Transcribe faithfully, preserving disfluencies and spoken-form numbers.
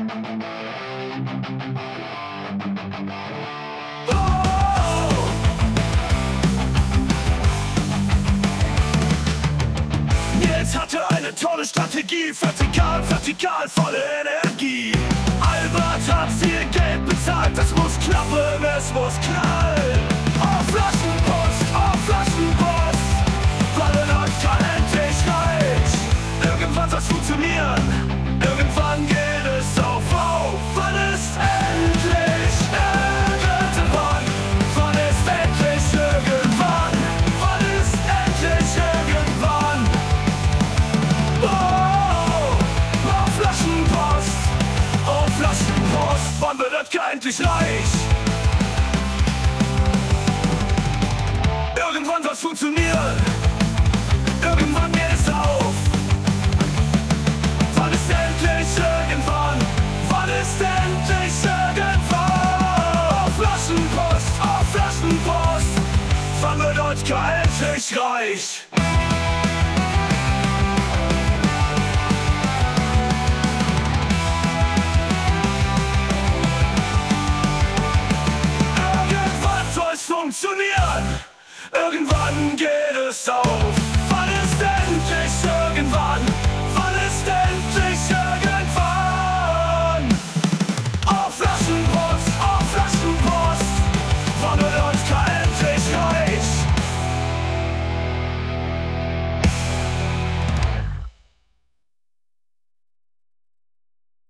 Jetzt hatte eine tolle Strategie, vertikal, vertikal, volle Energie. Albert hat viel Geld bezahlt, das muss klappen, es muss knallen. Auf Flaschenpost, auf Flaschenpost, weil Leute endlich reicht. Irgendwann soll's funktionieren, irgendwann geht es auf, auf, wann ist endlich irgendwann? Wann ist endlich irgendwann? Wann ist endlich irgendwann? Oh, auf Flaschenpost, auf Flaschenpost, wann wird Oetker endlich reich? Irgendwann soll's funktionieren, irgendwann geht es auf. Wann ist endlich irgendwann? Wann ist endlich irgendwann? Auf Flaschenpost, auf Flaschenpost, wann wird Oetker endlich reich? Irgendwann soll's funktionieren, irgendwann geht es auf.